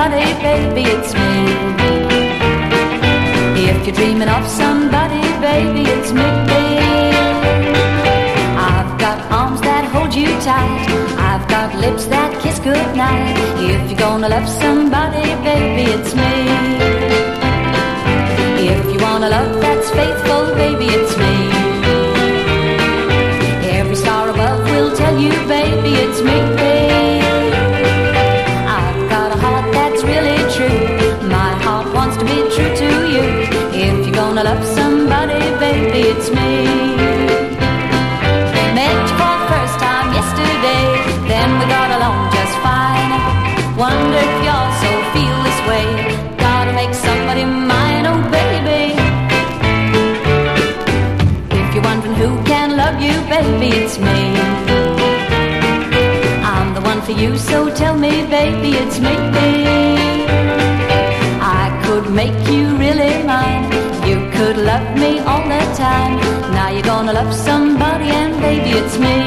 somebody, baby, it's me. If you're dreaming of somebody, baby, it's me. I've got arms that hold you tight, I've got lips that kiss goodnight. If you're gonna love somebody, baby, it's me. If you want a love that's faithful, baby, it's me. Every star above will tell you, baby, it's me. I've got a heart that's really true, my heart wants to be true to you. If you're gonna love somebody, baby, it's me. Met you for the first time yesterday, then we got along just fine. Wonder if you also feel this way, gotta make somebody mine, oh baby. If you're wondering who can love you, baby, it's me. I'm the one for you, so tell me, baby, it's me. I could make you really mine, you could love me all the time. Now you're gonna love somebody and baby, it's me.